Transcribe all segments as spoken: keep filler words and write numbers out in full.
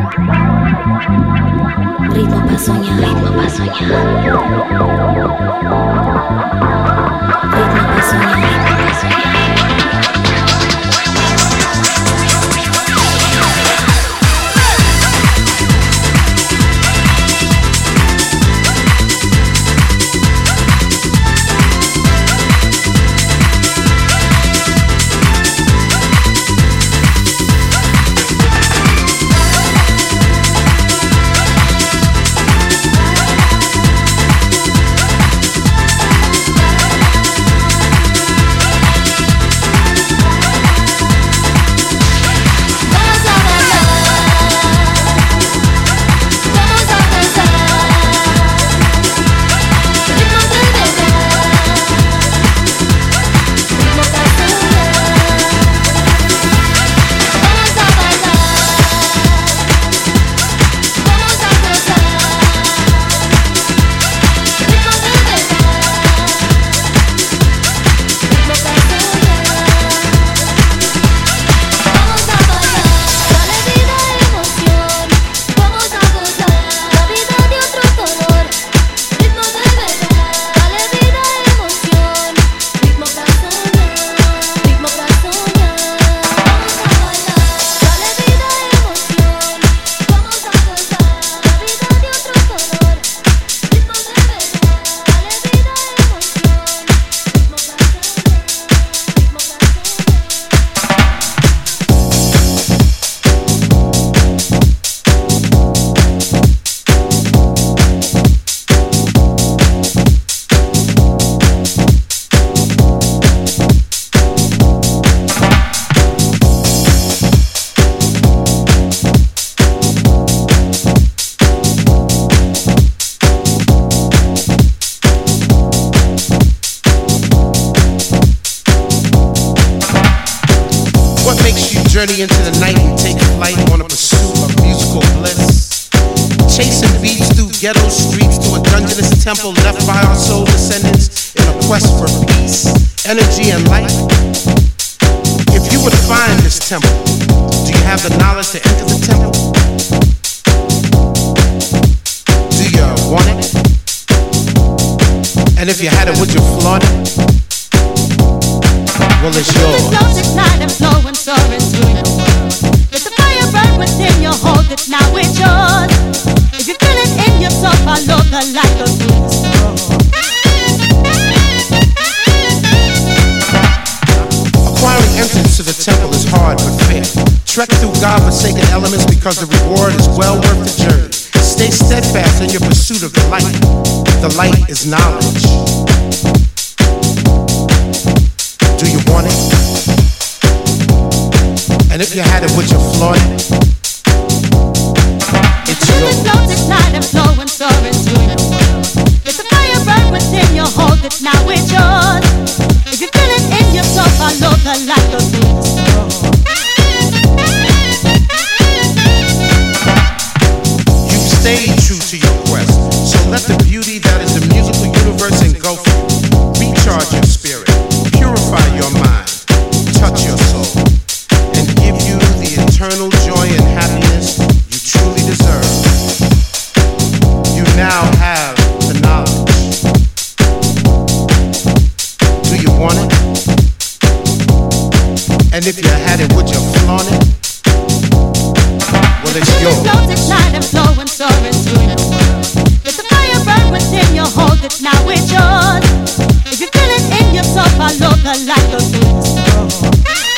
Ritmo pa' soñar, ritmo pa' soñar. Ritmo pa' soñar, ritmo pa' soñar. Journey into the night and take flight on a pursuit of musical bliss. Chasing beats through ghetto streets to a dungeonous temple left by our soul descendants in a quest for peace, energy, and light. If you would find this temple, do you have the knowledge to enter the temple? Do you want it? And if you had it, would you flaunt it? Well, it's yours. The flows ignite and flow and soar into your world. Let the fire burn within you, hold it, now it's yours. If you feel it in your soul, follow the light of the soul. Acquiring entrance to the temple is hard but fair. Trek through God-forsaken elements because the reward is well worth the journey. Stay steadfast in your pursuit of the light. The light is knowledge. Do you want it? And if you had it, would you flaunt it? It's yours. The flows ignite and flow and soar into your world. Let the fire burn within you, hold it, now it's yours. If you feel it in your soul, follow the light of the soul. You stayed true to your quest, so let the beauty that is the musical universe engulf you. Recharge your spirit. Purify your mind, touch your soul, and give you the eternal joy and happiness you truly deserve. You now have the knowledge. Do you want it? And if you had it, would you flaunt it? Well, it's yours. The flows ignite and flow and soar into your world. Let the fire burn within you, hold it, now it's yours. If you feel it in your soul, follow the light of the soul.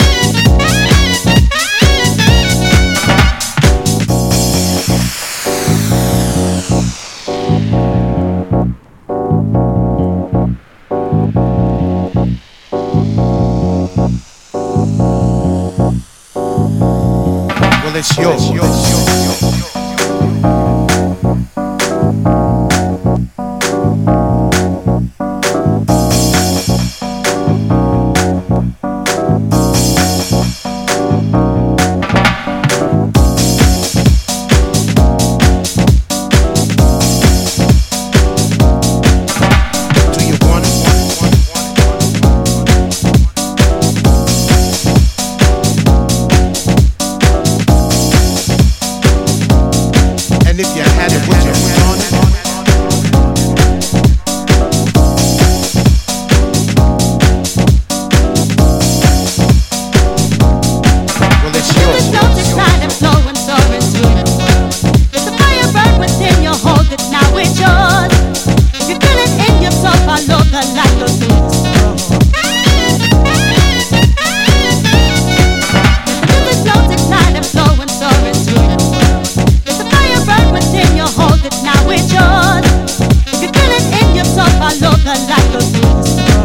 Well, it's yours. It's yours. if you had it, would you flaunt it? Well, it's yours. Don't decline and flow and soar into your world. Let the fire burn within you, hold it, now it's yours. If you feel it in your soul, follow the light, go through the storm. Don't decline and flow and soar into your world. Let the fire burn within you, hold it, now it's yours. If you feel it in your soul, follow the light, go through the storm.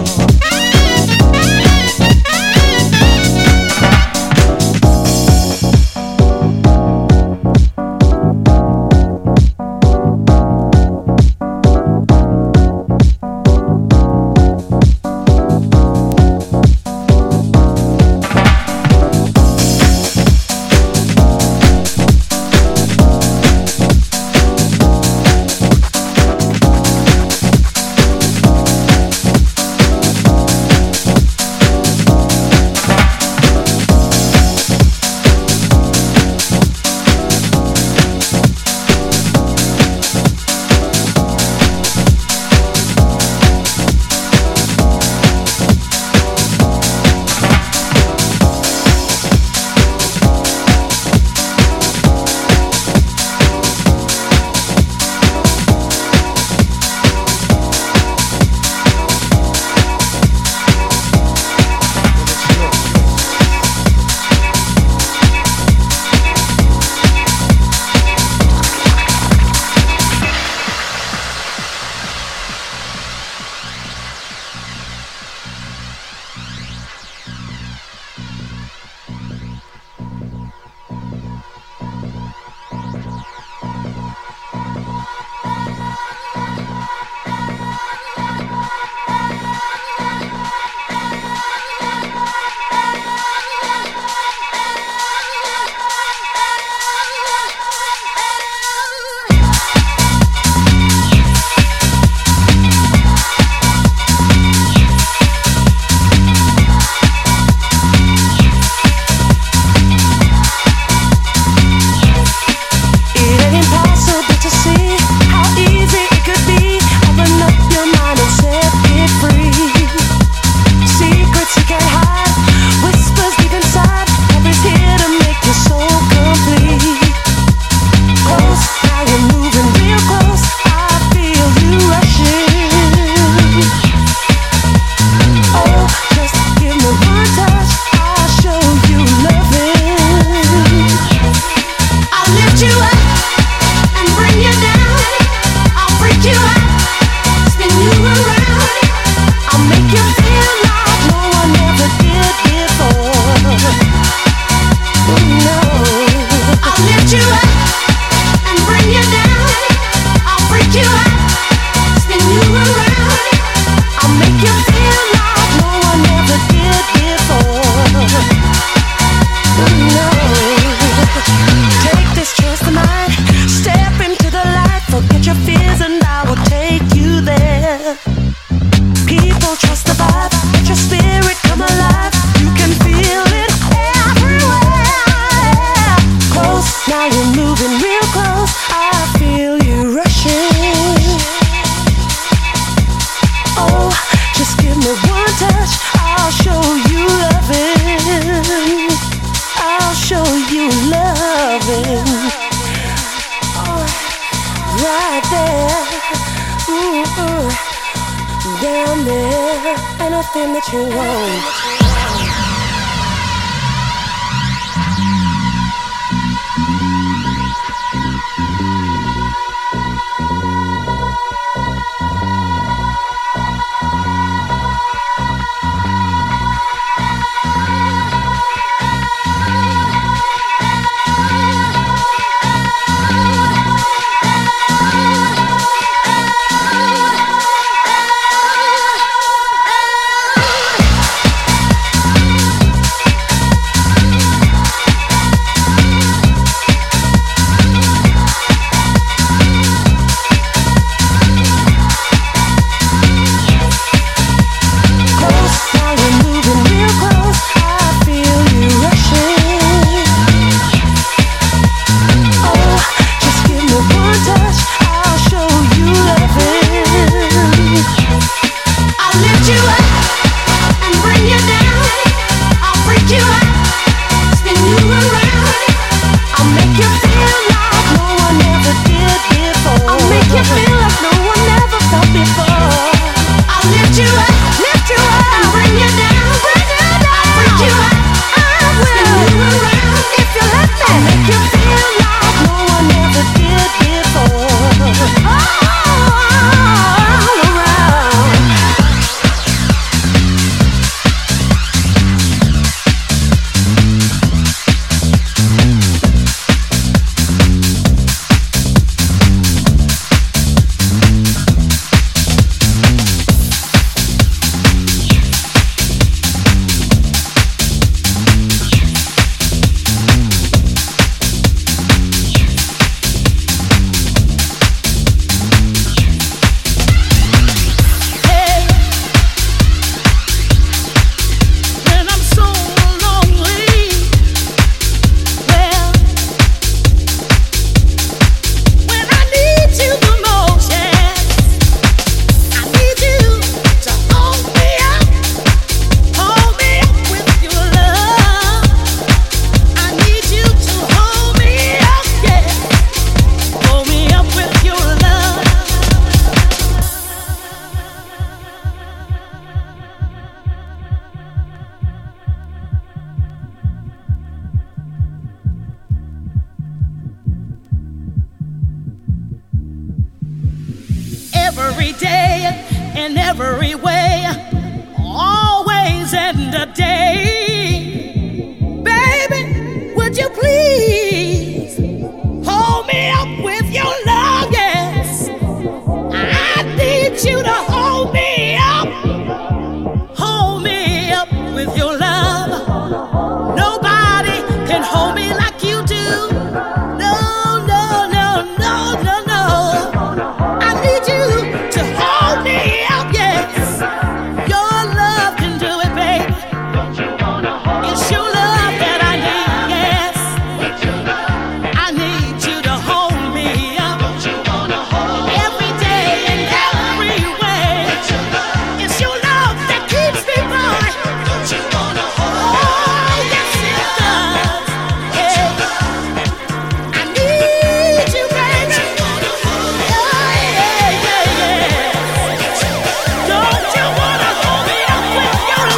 Anything that you want. day, in every way, always and a day. Baby, would you please hold me up with your love? Yes, I need you to hold me up, hold me up with your love. Nobody can hold me like you do. No, no, no, no, no, no. I need you to hold me up, yes. Your love can do it, baby. It's your love that I need, yes. I need you to hold me up every day and every way. It's your love that keeps me going. Oh, yes, it does. Yeah. I need you, baby. Yeah, yeah, yeah, yeah. Don't you wanna hold me up with your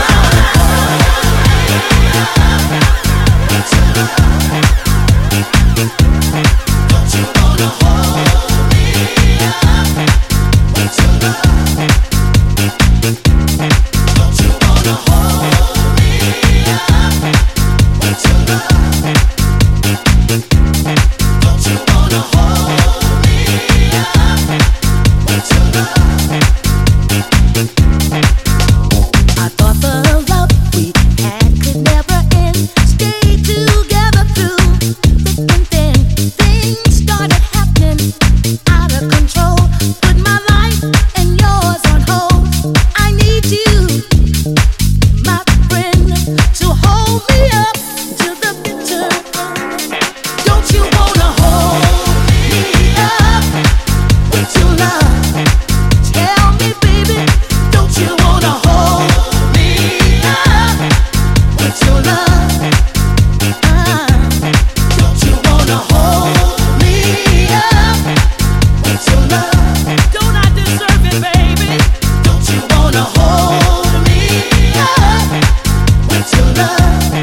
I thought the love we had could never end. Stay together through thick and thin. Things started happening out of control. Put my life and yours on hold. I need you, my friend, to hold me up to the bitter end. Don't you wanna hold me up with your love? Tell me, baby, don't you wanna hold me up with your love? Uh, don't you wanna hold me up with your love? Don't I deserve it, baby? Don't you wanna hold me up with your love?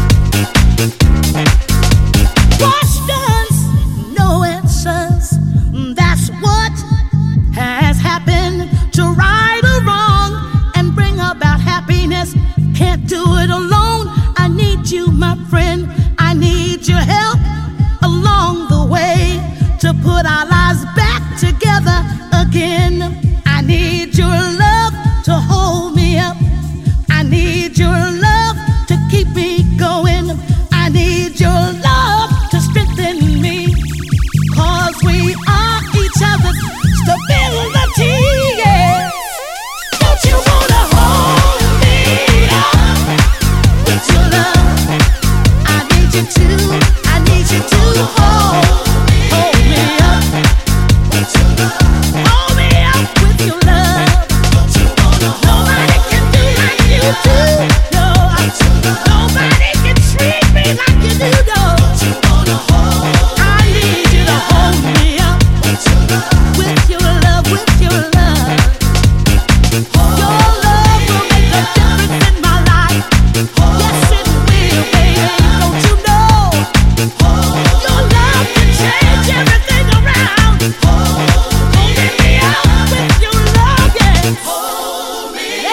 Questions, no answers. That's what has happened. To right or wrong and bring about happiness, can't do it alone. I need you, my friend. I need your help along the way to put our lives back together again. I need your love to hold me up. I need your love to keep me going. I need your love to strengthen me, 'cause we are each other's stability, yeah. Don't you wanna hold me up with your love? I need you to, I need you to hold, hold me up with your love. Hold me up with your love. Don't you wanna hold? Nobody can do like you do. No, I, nobody can treat me like you do, no. Don't you wanna hold? I need you to hold me up with your love, with your love, with your love. Your love will make a difference in my life. Yes, it will, baby. Don't you know? Your love can change everything around. Holding me up with your love, yeah.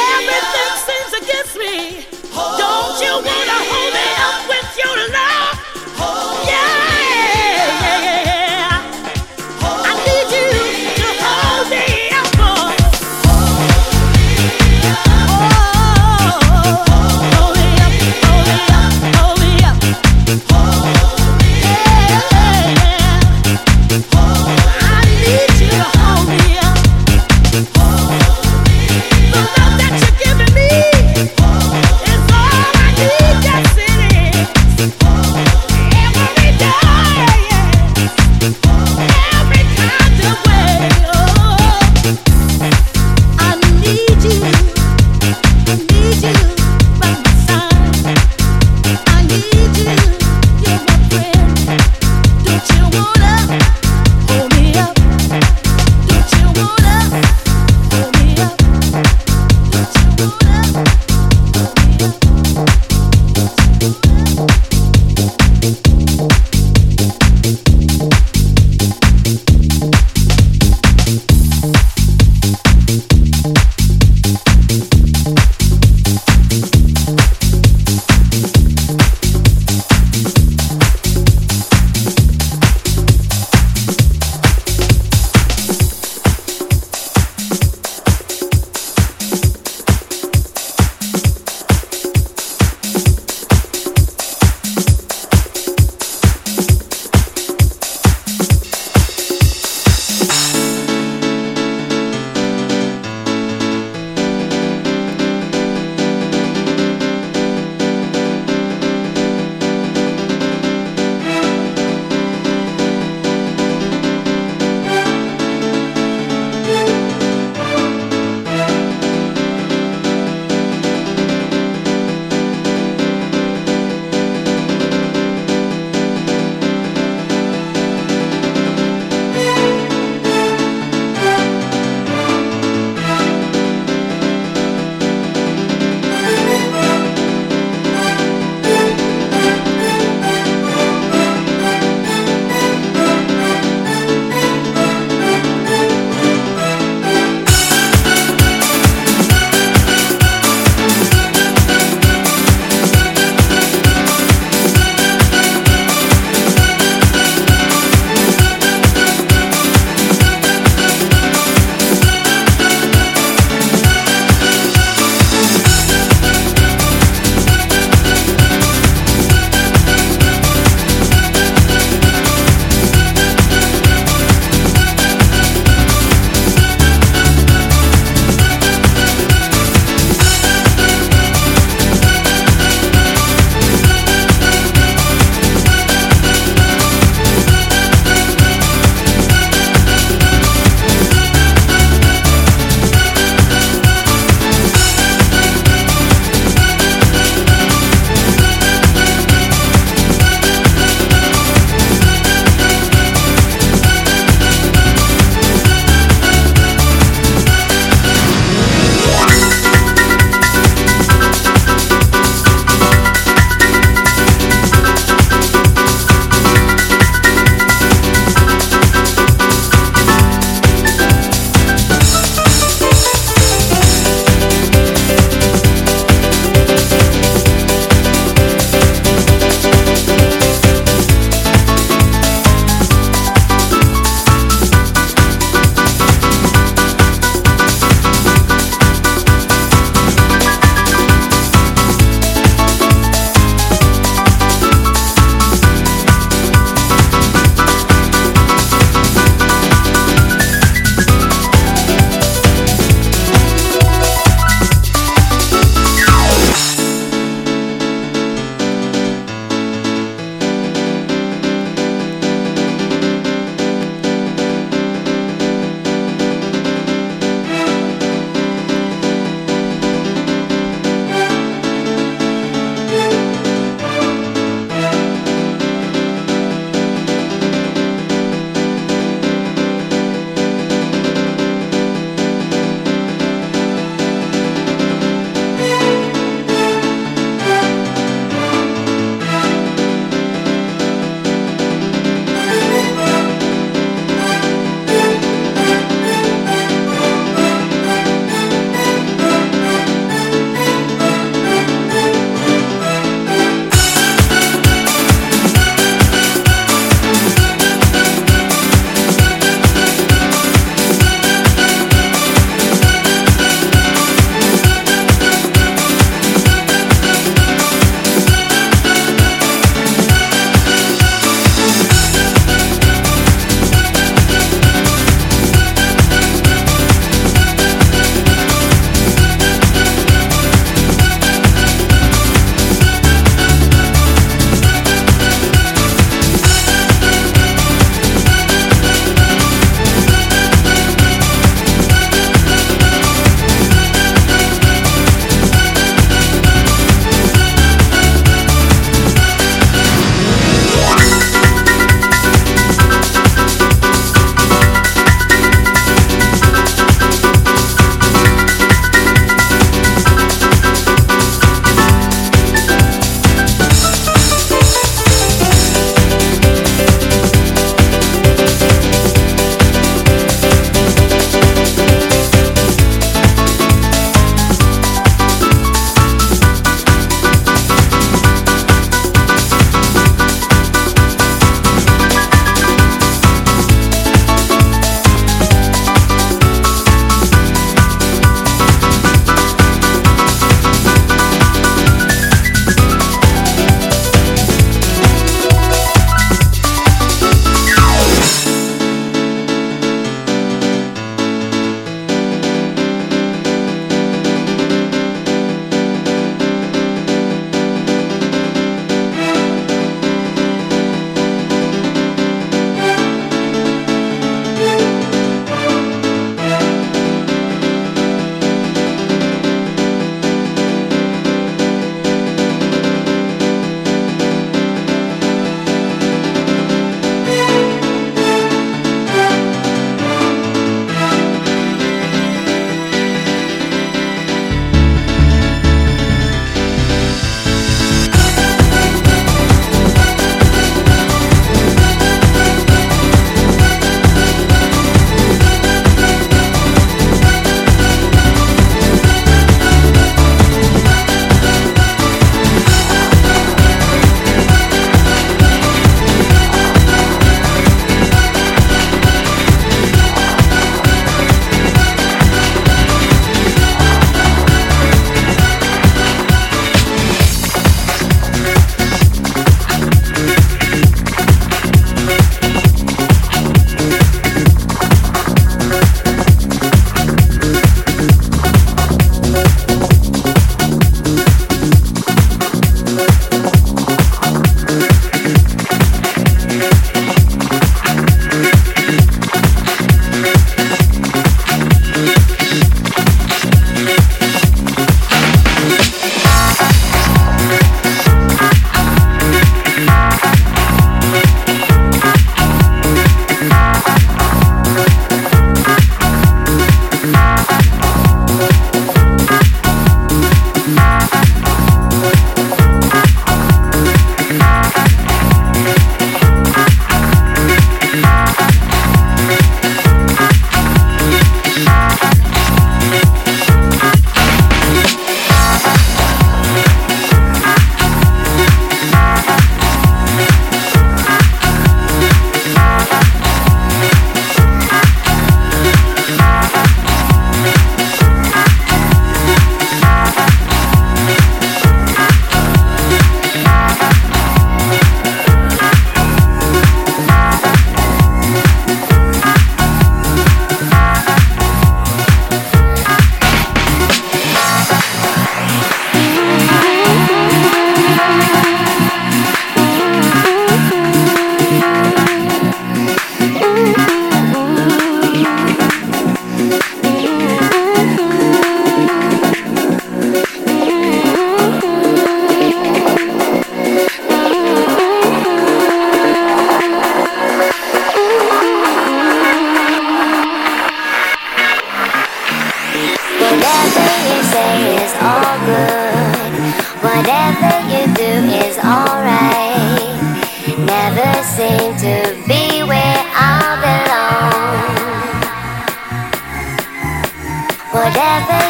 Everything seems against me. Don't you wanna hold me up with your love?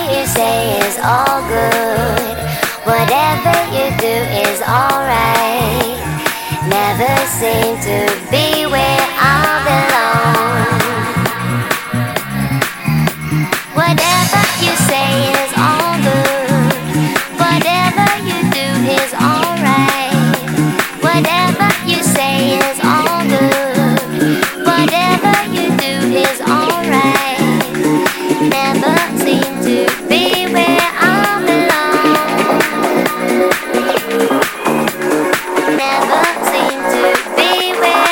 you say is all good. Whatever you do is alright. Never seem to be where I belong. Whatever you say is all good. Whatever you do is alright. Whatever you say is all good. Whatever you do is alright. Never seem to be where I belong. Never seem to be where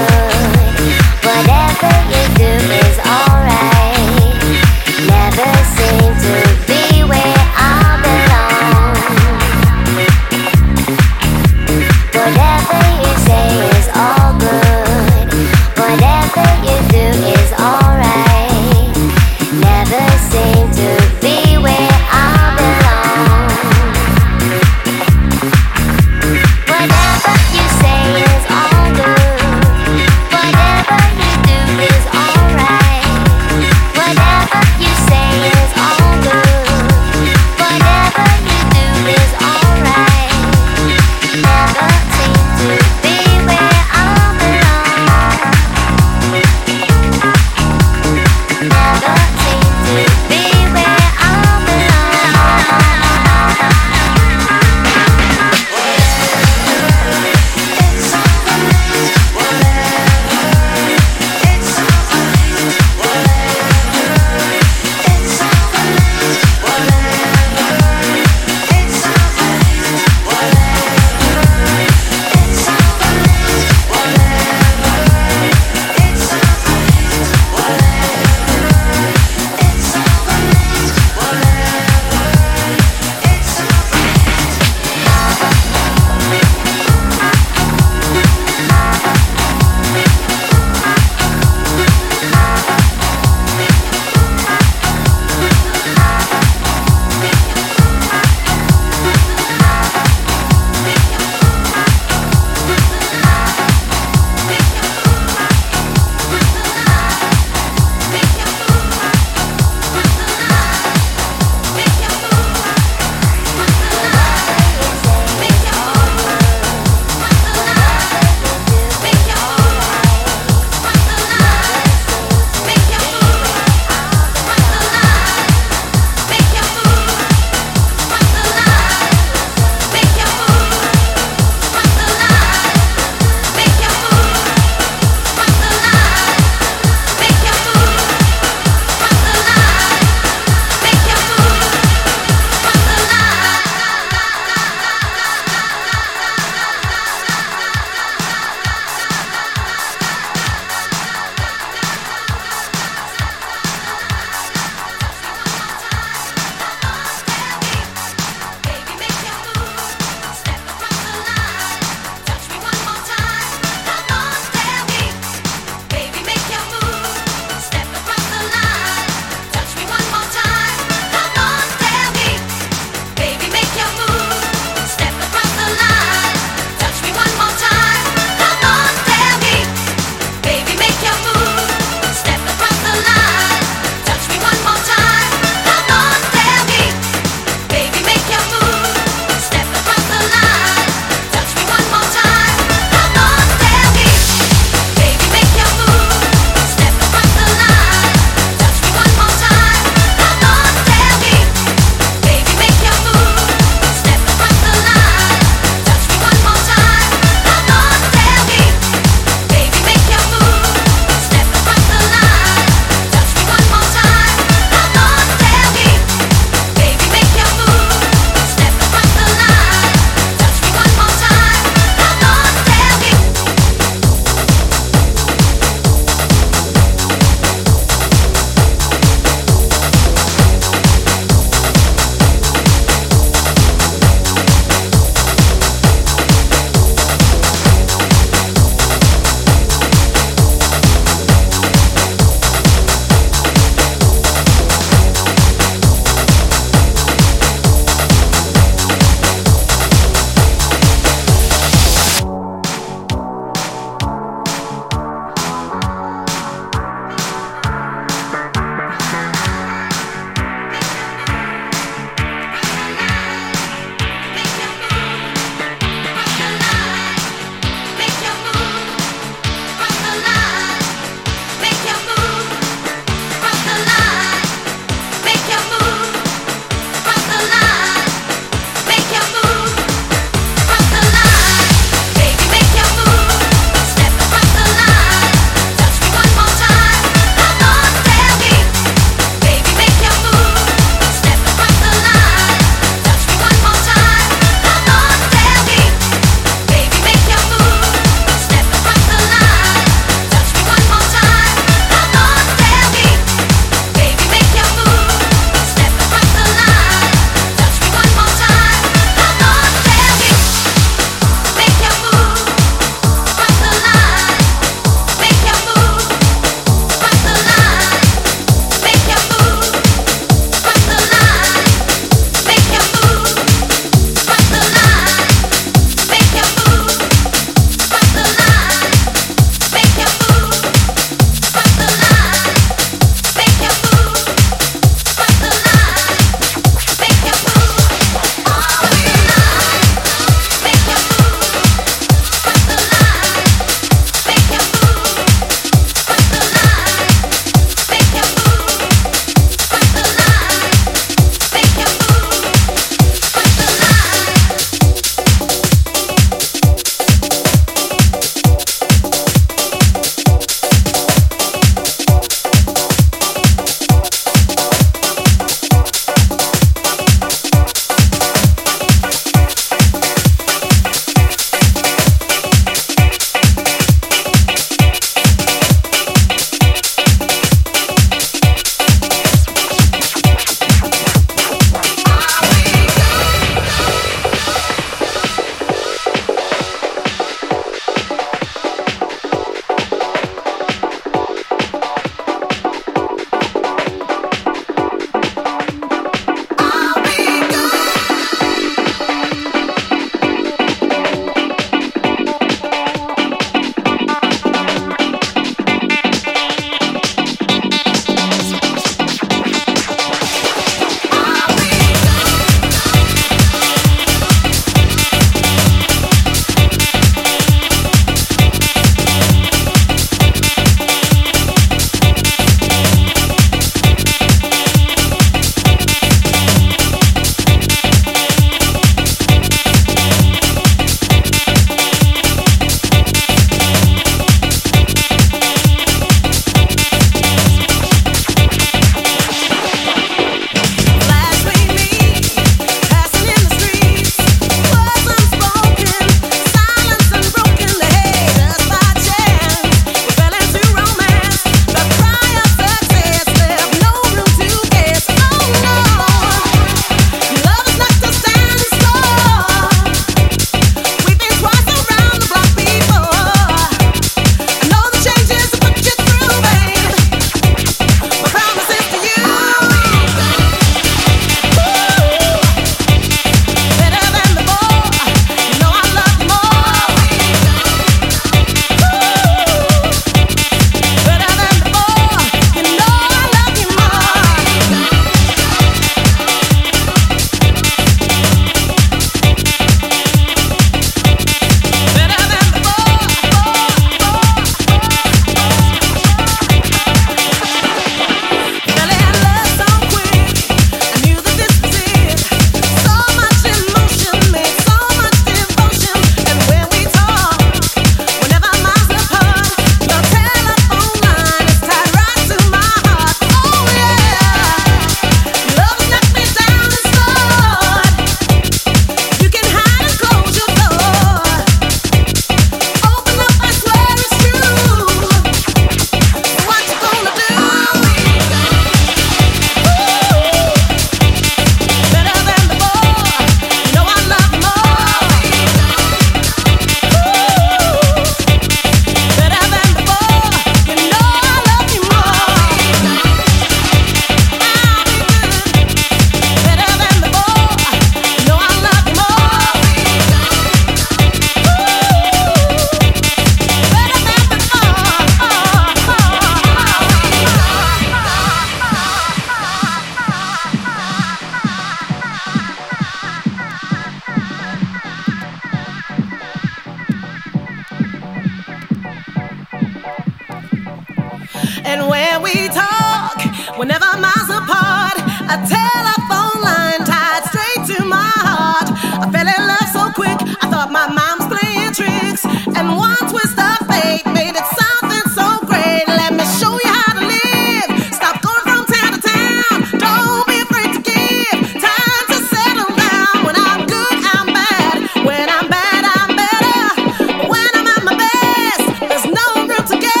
But my mom's playing tricks, and one twist of fate made it something so great. Let me show you how to live. Stop going from town to town. Don't be afraid to give. Time to settle down. When I'm good, I'm bad. When I'm bad, I'm better. When I'm at my best, there's no room to go.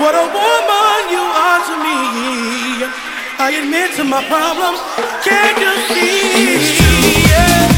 What a woman you are to me. I admit to my problems. Can't you see? Yeah.